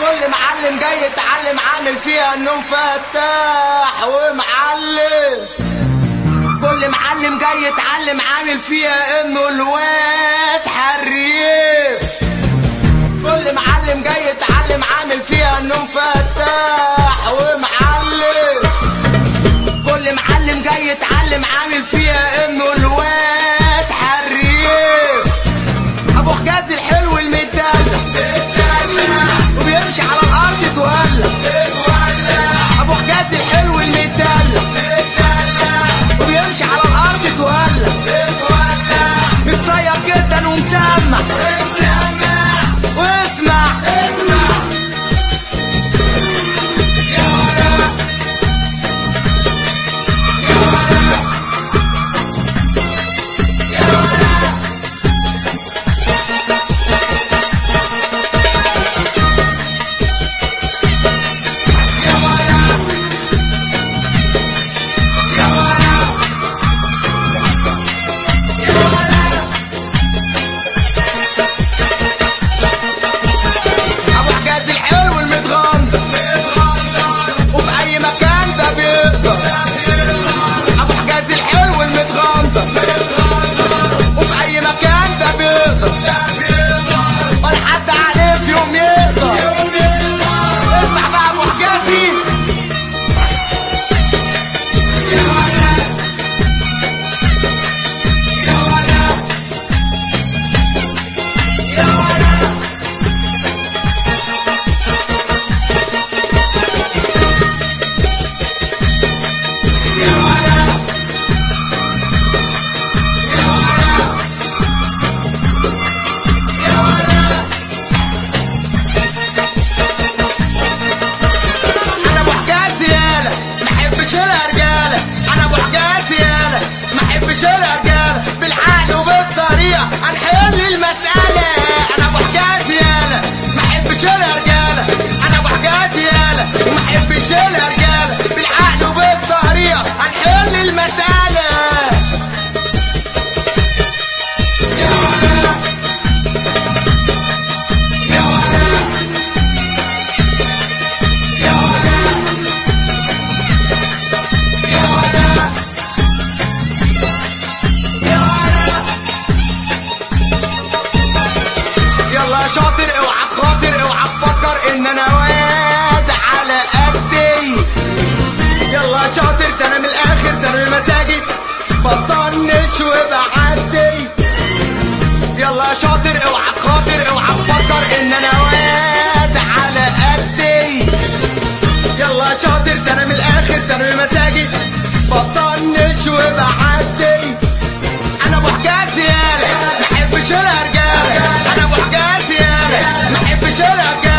كل معلم جاي يتعلم عامل فيها انه فتاح ومعلم. كل معلم جاي يتعلم عامل فيها انه الواد حريف. كل معلم جاي يتعلم عامل فيها انه فتاح ومعلم. كل معلم جاي يتعلم عامل فيها انه الواد حريف. ابو حجازي الحلو المدلع وبيمشي على الارض تولع. ابو حجازي الحلو المدلع وبيمشي على الارض تولع. متصير جدا ومسمع واسمع بالعقل وبالطريقة هنحل المسألة. أنا أبو حجازي يالا محبش الرجالة. أنا أبو حجازي يالا ومحبش الرجالة. بالعقل وبالطريقة هنحل المسألة. يا ولا يا ولا يا ولا يا ولا يلا شاطر اوعى تخاطر اوعى تفكر ان انا واد على قدي. يلا شاطر ده انا من الاخر ده انا مزاجي بطنش وبعدي. يلا شاطر اوعى تخاطر اوعى تفكر ان انا واد على قدي. يلا شاطر ده انا من الاخر ده انا مزاجي بطنش وبعدي. انا ابو حجازي يالا محبش الرجاله. انا ابو حجازي يالا محبش الرجاله.